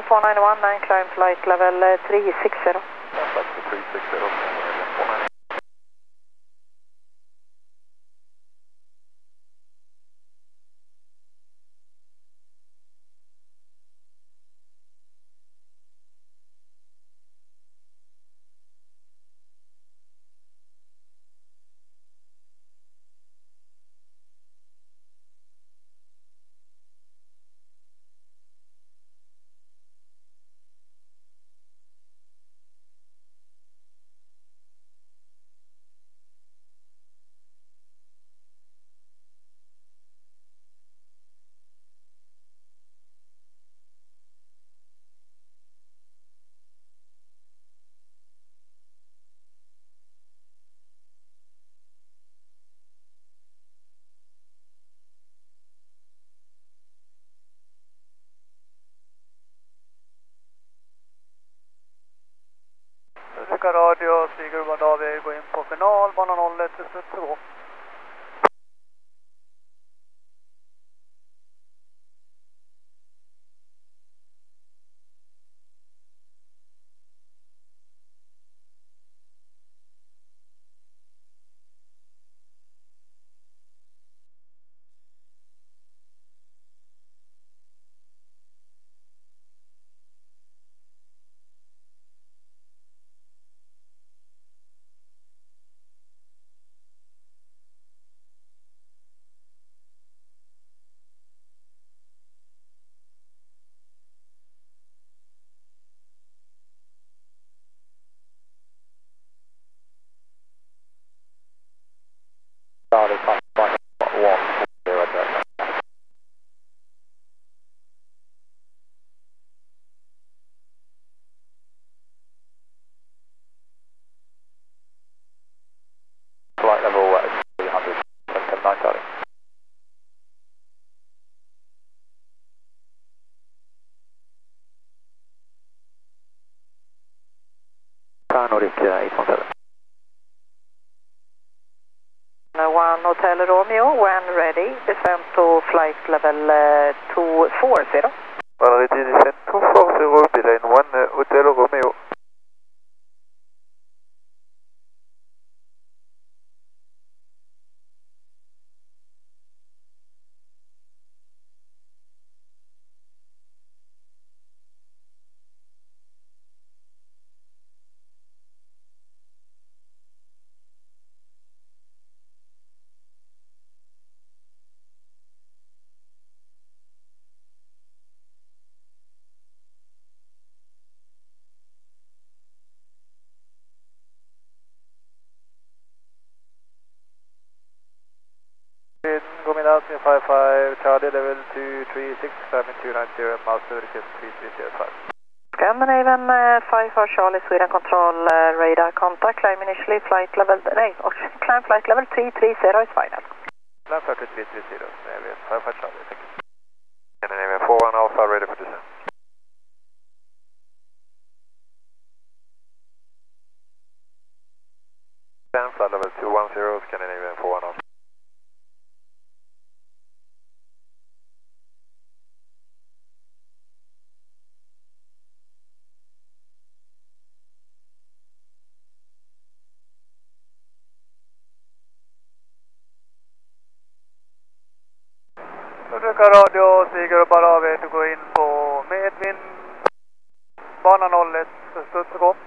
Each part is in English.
491 and climb flight level 360. Flight 360. Radio, Stiger Urban David, gå in på final, bana 01 till Studsgå. Flight level 300, 779 Charlie. Nordic 817. 1 Hotel Romeo, when ready, descend to flight level 240. Already descend 240, belaying 1 Hotel Romeo. Gomida 55 Charlie level 236, climbing 290, miles 36, 3305. Scandinavian 54 Charlie, Sweden control radar contact, climb initially flight level, climb flight level 330 is final. Climb flight 330, Scandinavian 55 Charlie, thank you. Scandinavian 41 Alpha, ready for descent. Flight level 210, Scandinavian 41 Alpha. Radio, Stiger Urban David, du går in på medvind, bana 01, Studsgå.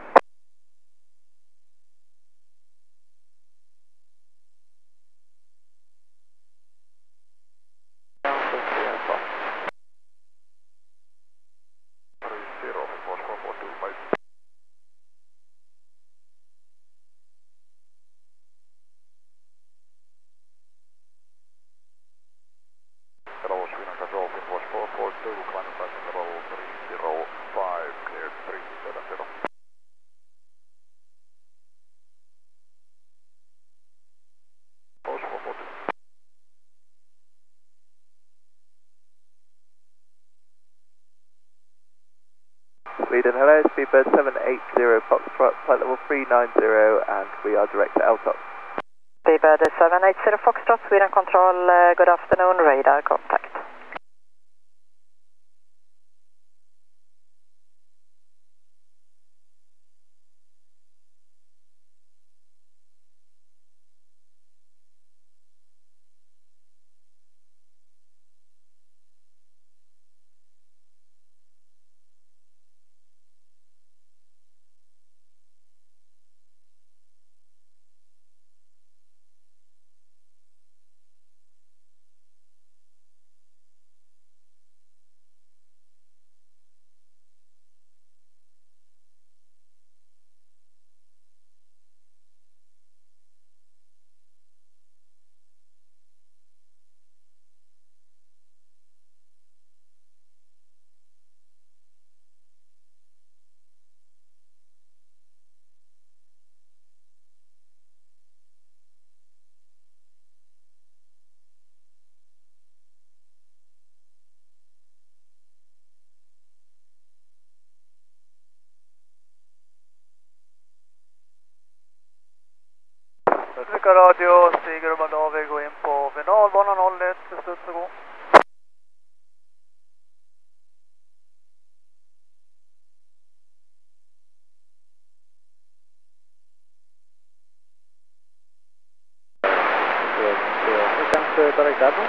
Sweden, hello, Speedbird 780, Foxtrot, flight level 390, and we are direct to LTOP. Speedbird 780 Foxtrot, Sweden control, good afternoon, radar contact. Radio, Stiger och David går in på finalbanan 01, studs och gå. Direct Admiral.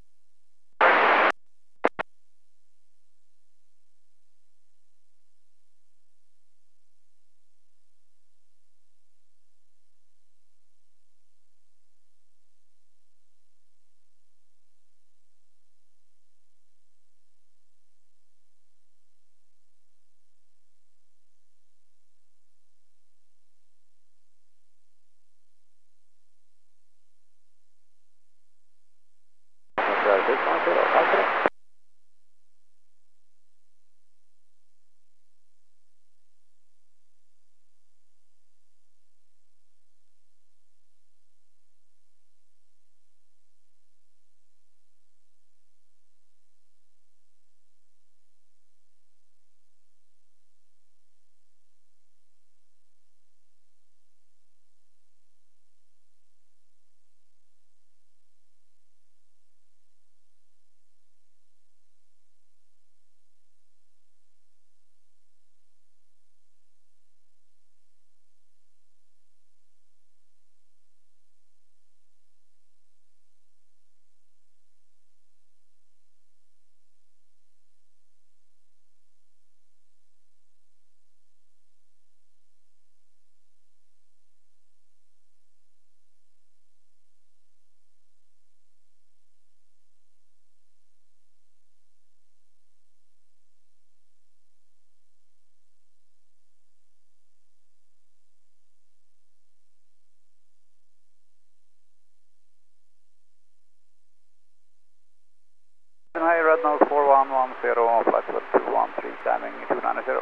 Hi, Red Nose 4110, flight level 213, timing 290.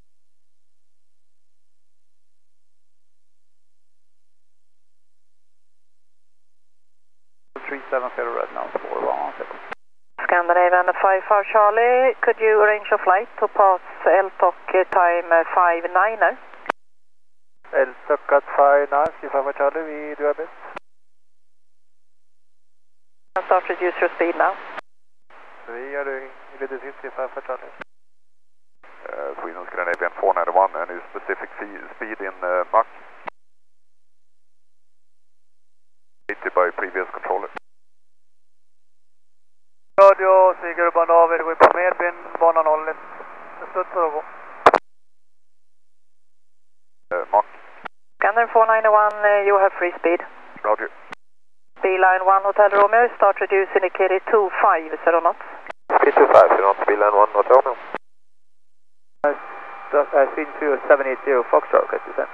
370 Red Nose 4110. Scandinavian 54 Charlie, could you arrange a flight to pass LTOC time 59 now? LTOC at 59, 55 Charlie, we do our best. Start reduce your speed now. We are doing little 55 Charlie. Sweden Scandinavian 491, any specific speed in Mach? 80 by previous controller. Radio, Stiger och David går in på medvind, banan 01. Studsar och gå. Mach. Scanner 491, you have free speed. Roger. Beeline 1 Hotel Romeo, start reduce indicated 250 knots. Speed 250 knots, Beeline 1 Hotel Romeo. Sweden 2780 Foxtrot, as you said.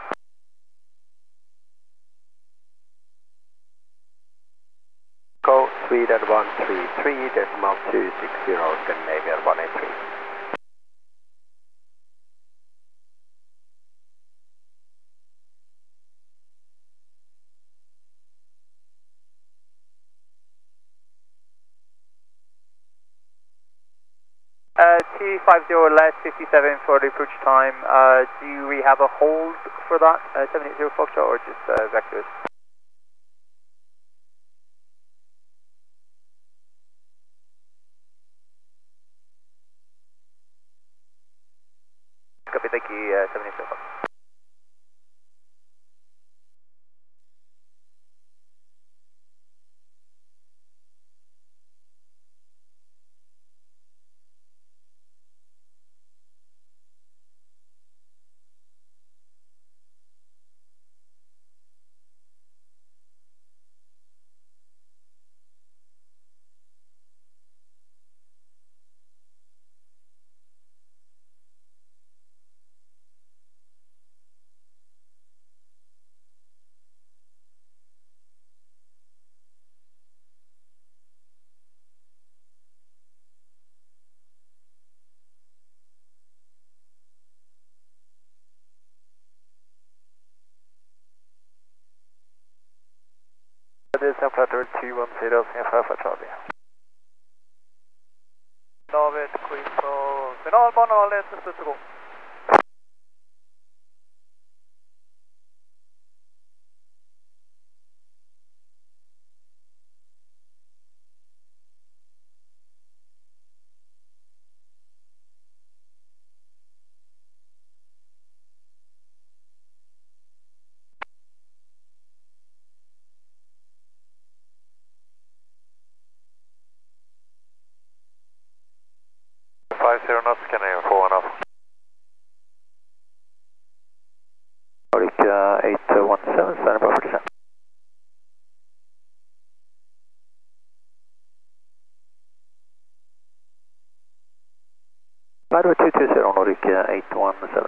Go Sweden 133, decimal 260, Scandinavian 183. T50 left 57 for the approach time. Do we have a hold for that 780 Foxtrot or just vectors? Copy, thank you, 780 Foxtrot. This is Flutter 210, Alpha Charlie. David, Queen på finalbanan 01, studs och gå. 0 knots, Scandinavian 4-1-off. Nordic 817, standing by for descent. Ladder 220, Nordic 817.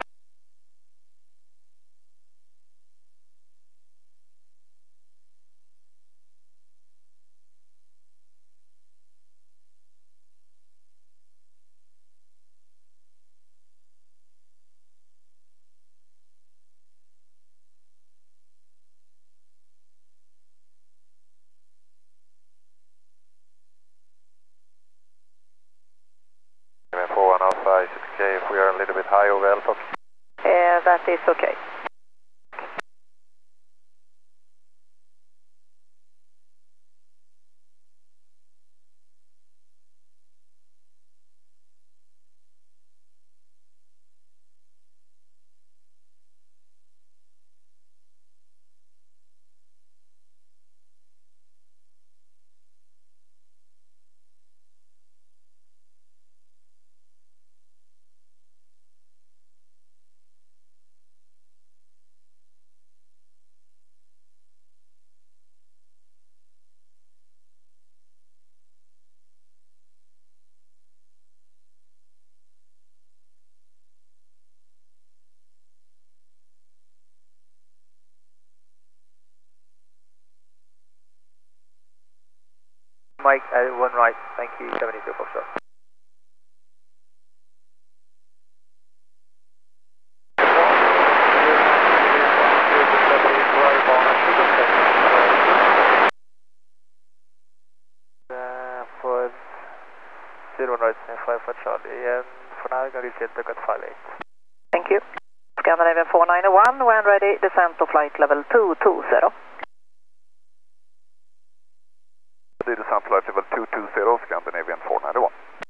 Scandinavian 4-1-off, I6K, if we are a little bit high over Alpha. That is okay. Mike, 1 right, thank you, 72 Foxtrot. For 0 right, 5 for Charlie, and for now, I'm going to set the cut 58. Thank you. Scandinavian 491, when ready, descent to flight level 220. The descent flight level 220, Scandinavian 491.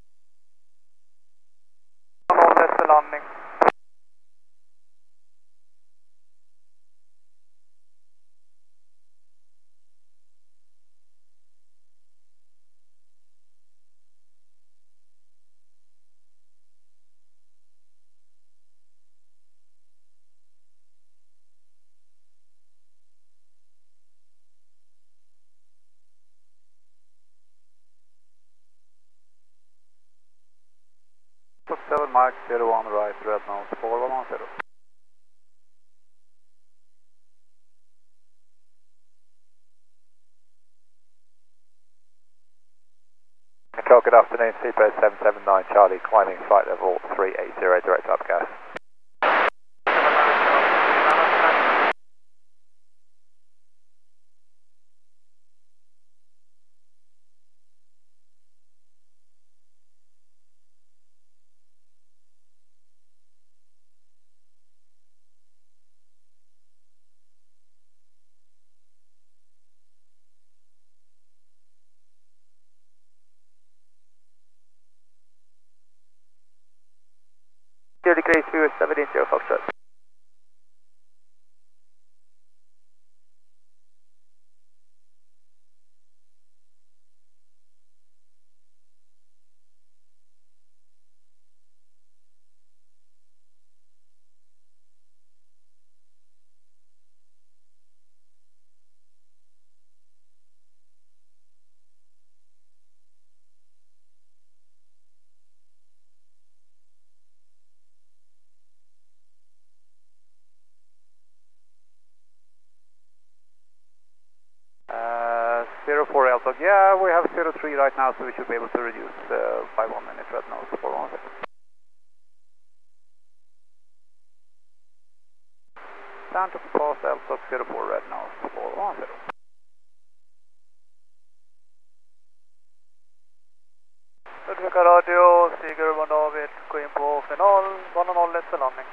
All efter landning. Fox 7 Mark 01 right, red nose 4110. Control, good afternoon, Seabird 779 Charlie, climbing flight level 380, direct up gas. Degrees, we were 70 Foxtrot. Zero 4 Alpha, yeah, we have 03 right now, so we should be able to reduce by 1 minute red nose 410. Down to pass Alpha 04 red nose 410. Utveckla radio, stiger Urban David, gå in på final, 1-0 efter landning.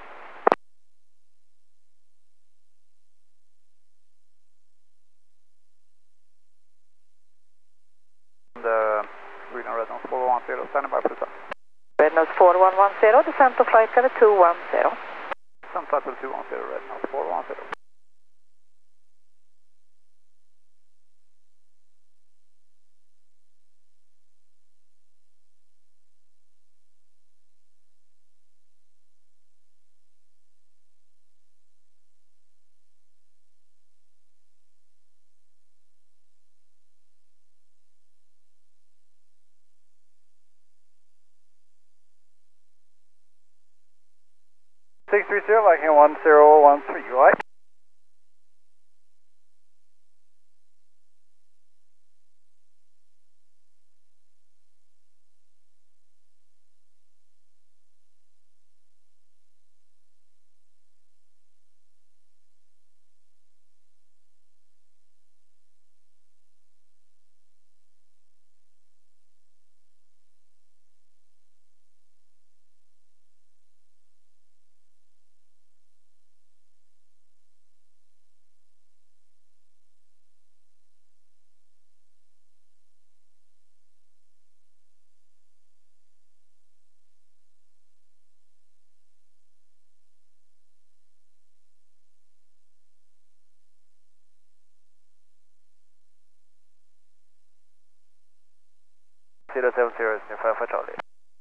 Green and red nose 4110, standing by for descent. Red nose 4110, descent to flight level 210. Descent flight level 210, red nose 410. 530, Viking 1013, right? Zero 70 is near 5 for Charlie.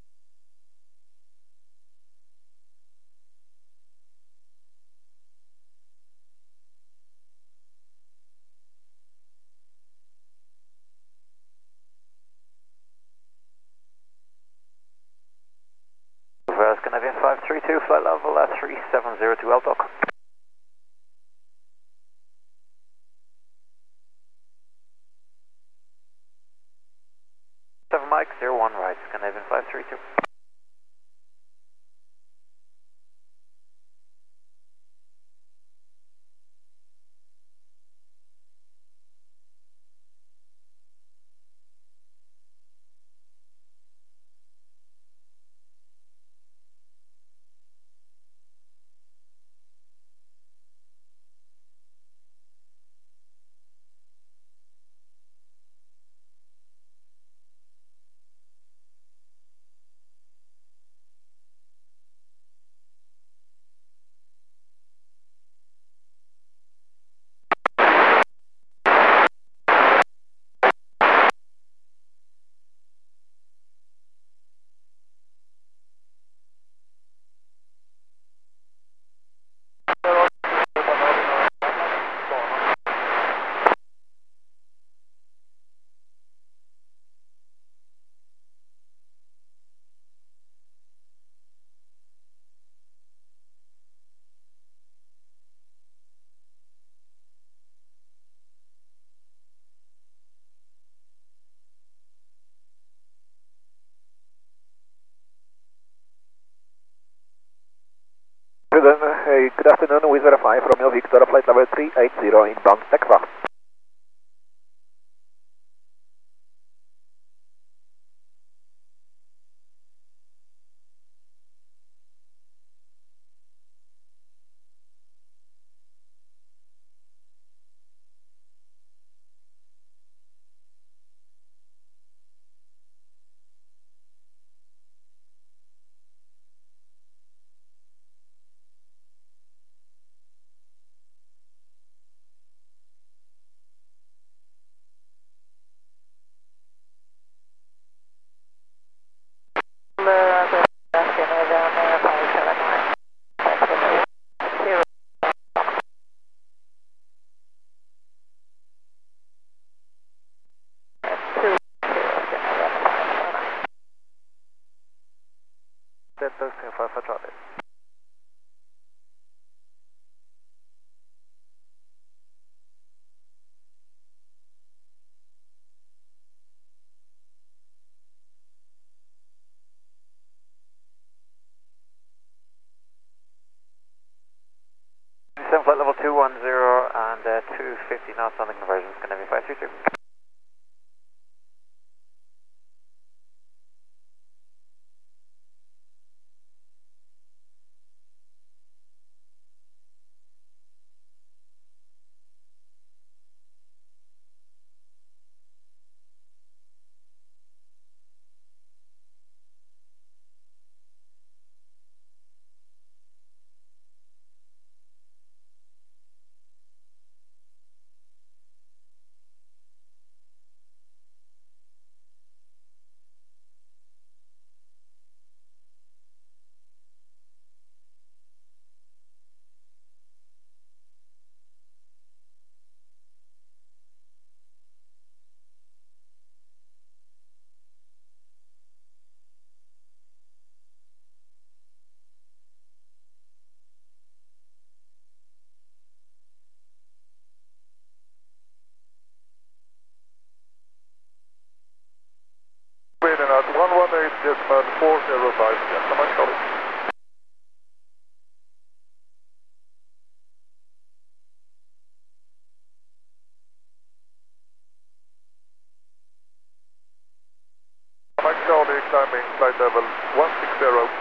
Scandinavian 532, flight level 370 to LDOC. 7 Mike, 01 right, Scandinavian 532. Good afternoon, Wizz Air 5, Romeo Victor, flight level 380, inbound Texas. That's okay, 5 for Charlie. Flight level 210 and 250 knots on the conversion, Scandinavian 532. And 405, yes, so much, Charlie. Mike Charlie, climbing flight level 160.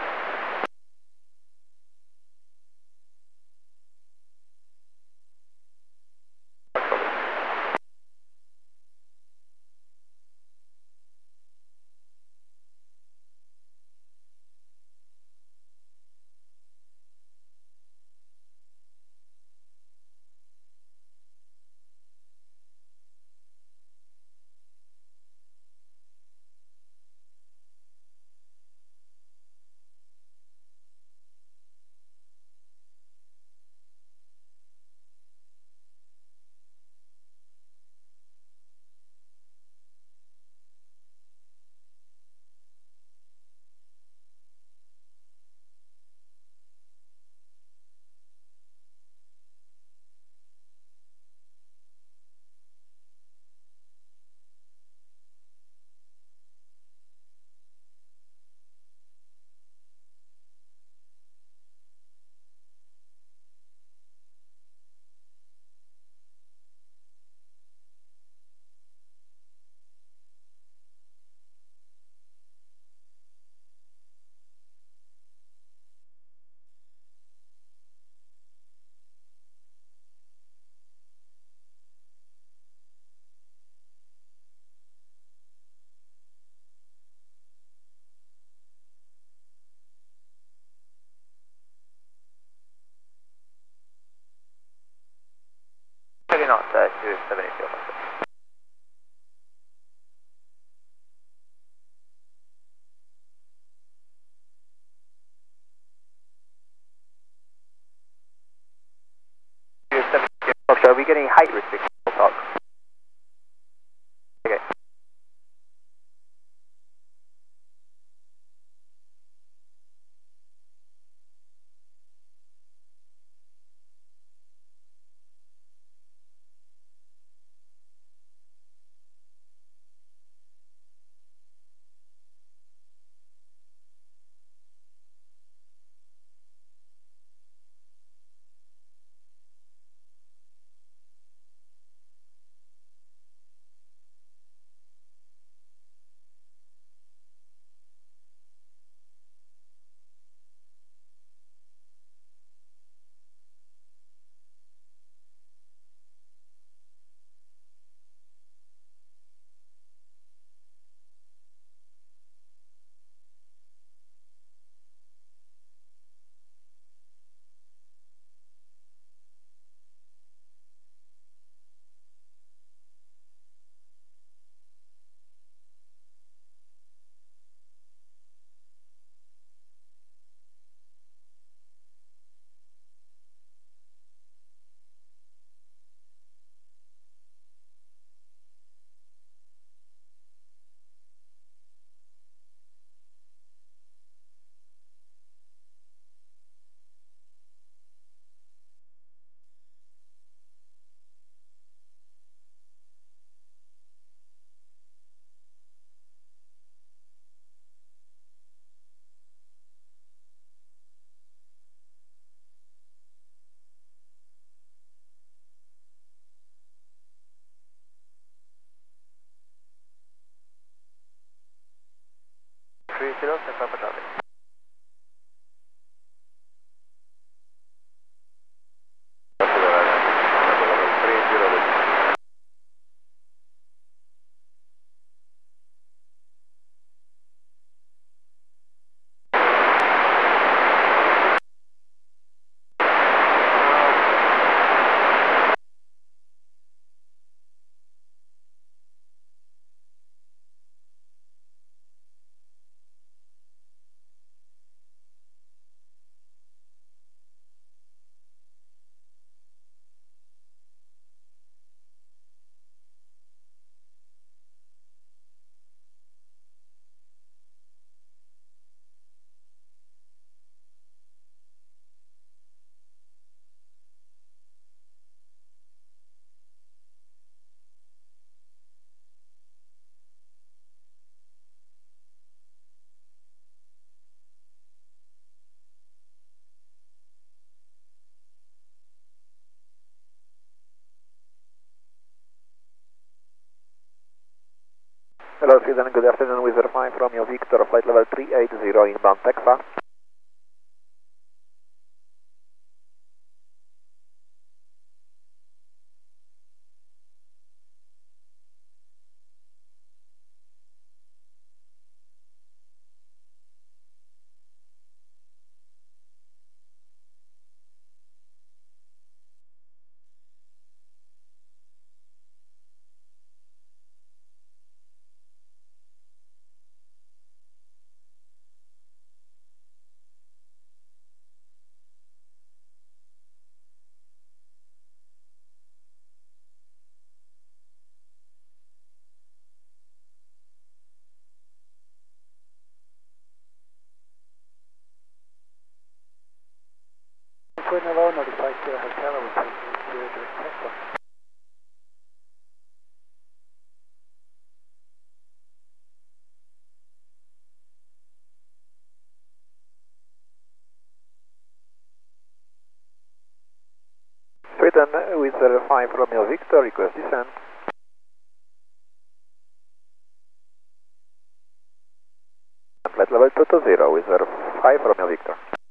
Knots to 70 field. Are we getting height restrictions? Okay. Hello Sweden, good afternoon, with 05 Romeo Victor, flight level 380 inbound Texas. Sweden Hello, notified to hotel, I will take you to direct takeoff. Sweden with 05 Romeo Victor, request descent. Flight level 220 with 05 Romeo Victor.